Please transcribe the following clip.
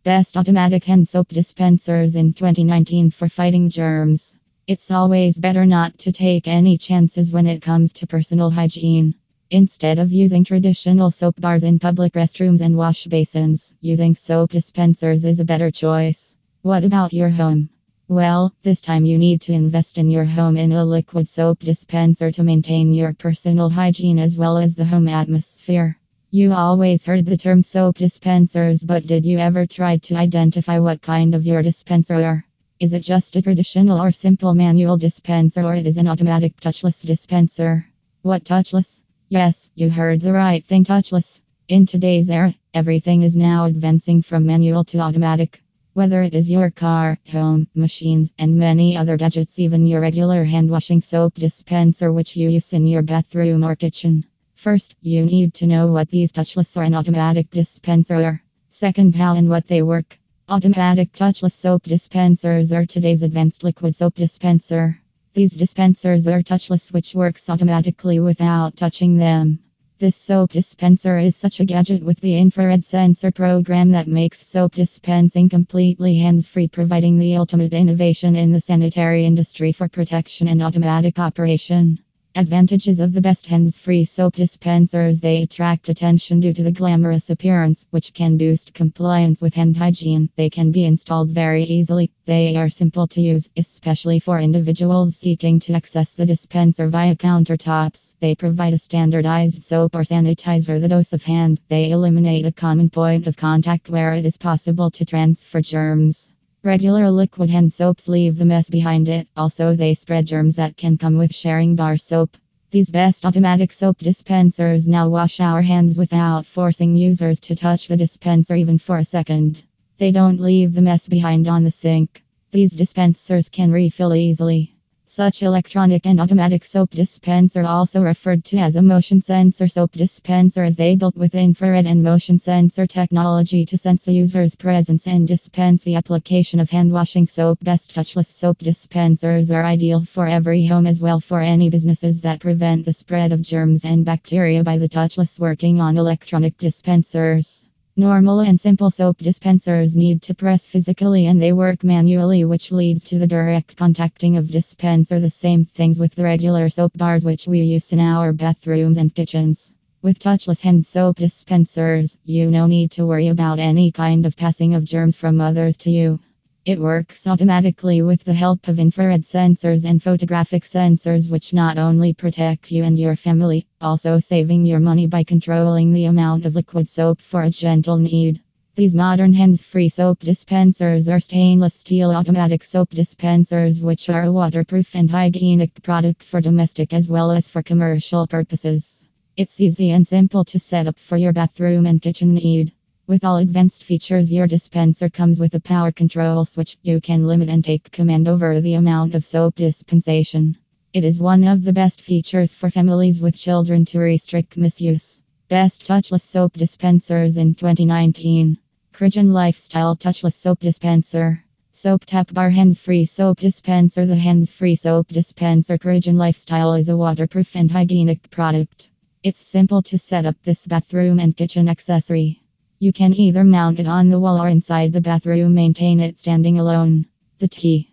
Best automatic hand soap dispensers in 2019 for fighting germs. It's always better not to take any chances when it comes to personal hygiene. Instead of using traditional soap bars in public restrooms and wash basins, using soap dispensers is a better choice. What about your home? Well, this time you need to invest in your home in a liquid soap dispenser to maintain your personal hygiene as well as the home atmosphere. You always heard the term soap dispensers, but did you ever try to identify what kind of your dispenser are? Is it just a traditional or simple manual dispenser, or it is an automatic touchless dispenser? What, touchless? Yes, you heard the right thing, touchless. In today's era, everything is now advancing from manual to automatic. Whether it is your car, home, machines, and many other gadgets, even your regular hand washing soap dispenser which you use in your bathroom or kitchen. First, you need to know what these touchless or an automatic dispenser are. Second, how and what they work. Automatic touchless soap dispensers are today's advanced liquid soap dispenser. These dispensers are touchless, which works automatically without touching them. This soap dispenser is such a gadget with the infrared sensor program that makes soap dispensing completely hands-free, providing the ultimate innovation in the sanitary industry for protection and automatic operation. Advantages of the best hands-free soap dispensers: they attract attention due to the glamorous appearance, which can boost compliance with hand hygiene. They can be installed very easily. They are simple to use, especially for individuals seeking to access the dispenser via countertops. They provide a standardized soap or sanitizer, the dose of hand. They eliminate a common point of contact where it is possible to transfer germs. Regular liquid hand soaps leave the mess behind it. Also, they spread germs that can come with sharing bar soap. These best automatic soap dispensers now wash our hands without forcing users to touch the dispenser even for a second. They don't leave the mess behind on the sink. These dispensers can refill easily. Such electronic and automatic soap dispenser, also referred to as a motion sensor soap dispenser, as they built with infrared and motion sensor technology to sense the user's presence and dispense the application of hand washing soap. Best touchless soap dispensers are ideal for every home, as well for any businesses that prevent the spread of germs and bacteria by the touchless working on electronic dispensers. Normal and simple soap dispensers need to press physically and they work manually, which leads to the direct contacting of dispenser. The same things with the regular soap bars which we use in our bathrooms and kitchens. With touchless hand soap dispensers, you no need to worry about any kind of passing of germs from others to you. It works automatically with the help of infrared sensors and photographic sensors, which not only protect you and your family, also saving your money by controlling the amount of liquid soap for a gentle need. These modern hands-free soap dispensers are stainless steel automatic soap dispensers, which are a waterproof and hygienic product for domestic as well as for commercial purposes. It's easy and simple to set up for your bathroom and kitchen need. With all advanced features, your dispenser comes with a power control switch. You can limit and take command over the amount of soap dispensation. It is one of the best features for families with children to restrict misuse. Best touchless soap dispensers in 2019. Krijan Lifestyle Touchless Soap Dispenser. Soap Tap Bar Hands-Free Soap Dispenser. The hands-free soap dispenser Krijan Lifestyle is a waterproof and hygienic product. It's simple to set up this bathroom and kitchen accessory. You can either mount it on the wall or inside the bathroom, maintain it standing alone. The key.